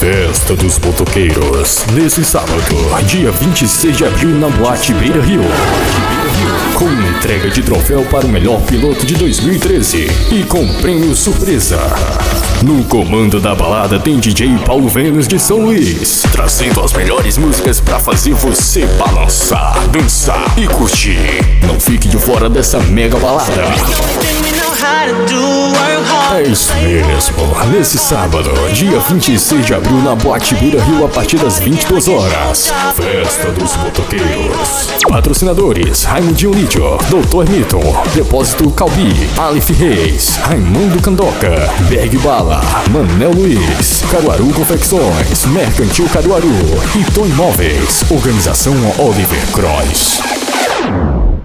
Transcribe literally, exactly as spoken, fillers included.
Festa dos Motoqueiros, nesse sábado, dia vinte e seis de abril, na Boate Beira Rio, com entrega de troféu para o melhor piloto de dois mil e treze e com prêmio surpresa. No comando da balada tem D J Paulo Vênus de São Luís, trazendo as melhores músicas pra fazer você balançar, dançar e curtir. Não fique de fora dessa mega balada. É isso mesmo, nesse sábado, dia vinte e seis de abril, na Boate Beira Rio, a partir das vinte e duas horas. Festa dos Motoqueiros. Patrocinadores: Raimundinho Lídio, doutor Milton, Depósito Calbi, Aleph Reis, Raimundo Candoca, Berg Bala, Manel Luiz, Caruaru Confecções, Mercantil Caruaru e Tom Imóveis. Organização Oliver Cross.